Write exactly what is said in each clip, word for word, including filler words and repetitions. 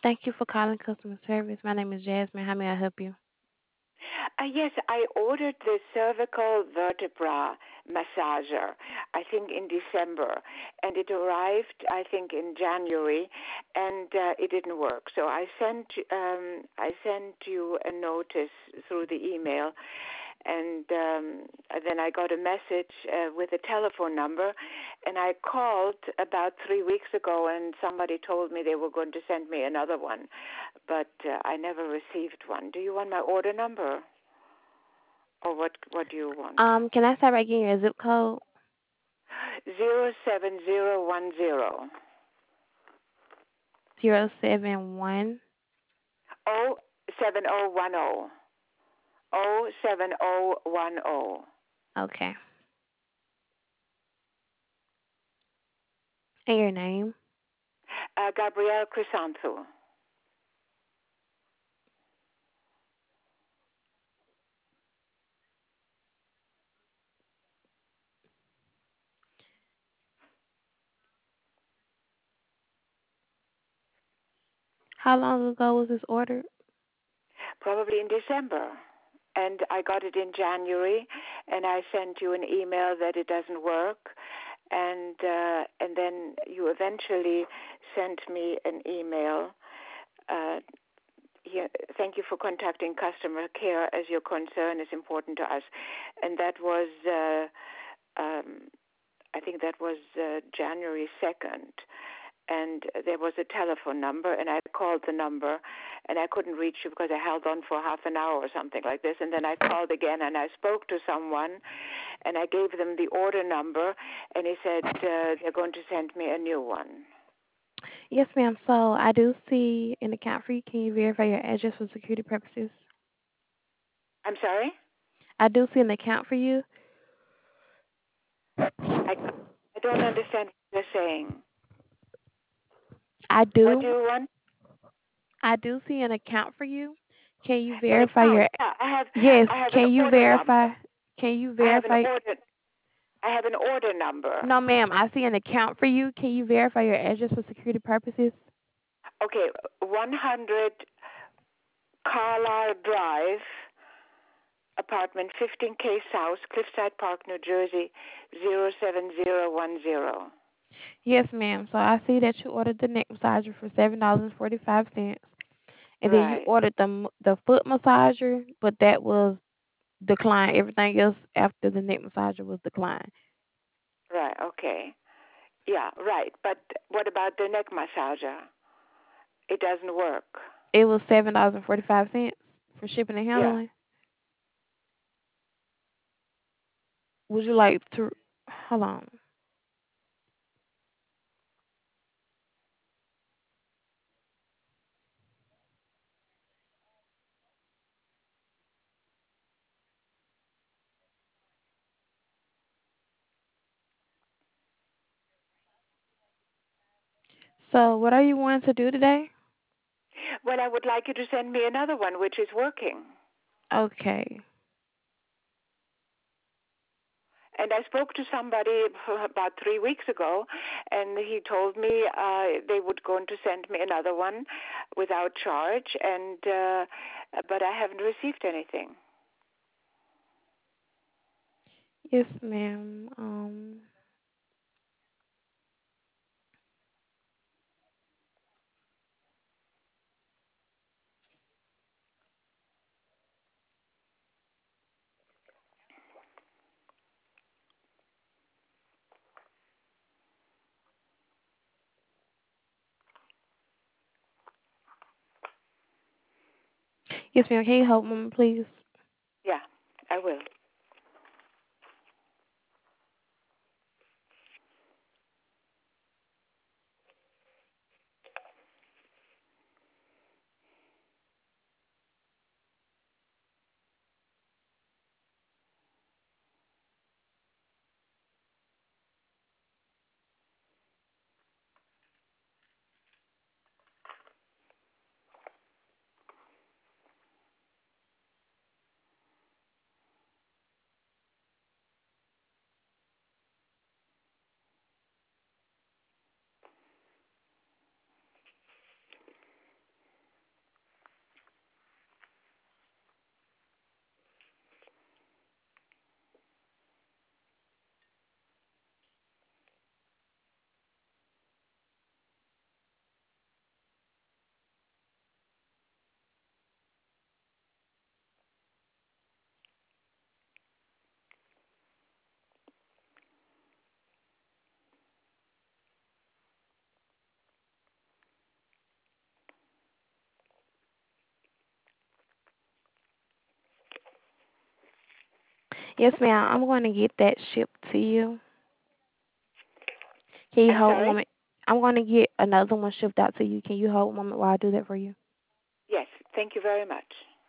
Thank you for calling customer service. My name is Jasmine. How may I help you? Uh, yes, I ordered the cervical vertebra massager, I think in December, and it arrived, I think, in January, and uh, it didn't work. So I sent um, I sent you a notice through the email, and um, then I got a message uh, with a telephone number, and I called about three weeks ago, and somebody told me they were going to send me another one, but uh, I never received one. Do you want my order number? Or what what do you want? Um, can I start by getting your zip code? Zero seven zero one zero. Zero seven one. Oh seven oh one oh. Oh seven oh one oh. Okay. And your name? Uh, Gabrielle Chrysanthou. How long ago was this ordered? Probably in December. And I got it in January, and I sent you an email that it doesn't work, and uh, and then you eventually sent me an email. Uh, here, thank you for contacting customer care as your concern is important to us, and that was. Uh, um, I think that was uh, January second, and there was a telephone number, and I called the number, and I couldn't reach you because I held on for half an hour or something like this, and then I called again, and I spoke to someone, and I gave them the order number, and he said uh, they're going to send me a new one. Yes, ma'am. So I do see an account for you. Can you verify your address for security purposes? I'm sorry? I do see an account for you. I, I don't understand what you're saying. I What do do. you want? I do see an account for you. Can you An verify account? your? Yeah, I have Yes. I have an Can you order number. verify? Can you I have an verify? order I have an order number. No, ma'am. I see an account for you. Can you verify your address for security purposes? Okay, one hundred Carlisle Drive, apartment fifteen K South, Cliffside Park, New Jersey, zero seven zero one zero. Yes, ma'am. So I see that you ordered the neck massager for seven dollars and forty five cents, and then you Right, ordered the m- the foot massager, but that was declined. Everything else after the neck massager was declined. right, okay. Yeah, right. But what about the neck massager? It doesn't work. It was seven dollars and forty five cents for shipping and Yeah. handling. Would you like to? Hold on. So what are you wanting to do today? Well, I would like you to send me another one which is working. Okay. And I spoke to somebody about three weeks ago, and he told me uh, they would going to send me another one without charge, and uh, but I haven't received anything. Yes, ma'am. Um. Yes, ma'am. Can you hold a moment, please? Yeah, I will. Yes, ma'am. I'm going to get that shipped to you. Can you I'm hold one sorry? moment? I'm going to get another one shipped out to you. Can you hold one moment while I do that for you? Yes, thank you very much.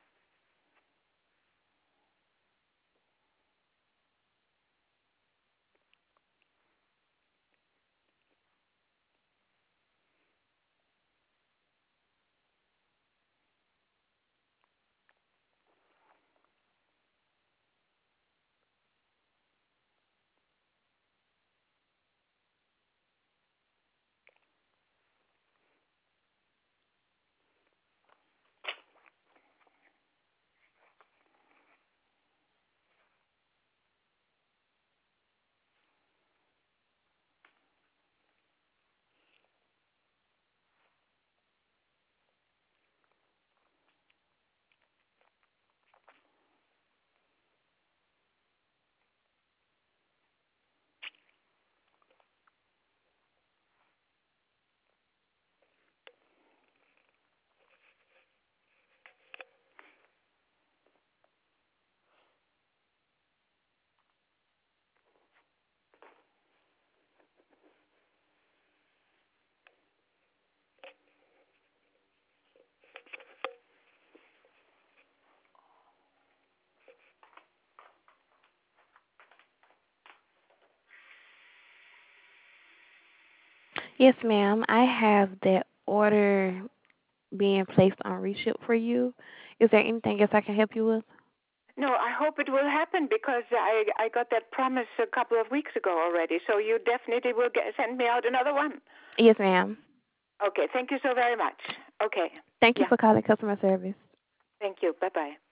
Yes, ma'am. I have that order being placed on reship for you. Is there anything else I can help you with? No, I hope it will happen because I I got that promise a couple of weeks ago already. So you definitely will get send me out another one. Yes, ma'am. Okay, thank you so very much. Okay. Thank you Yeah. for calling customer service. Thank you. Bye-bye.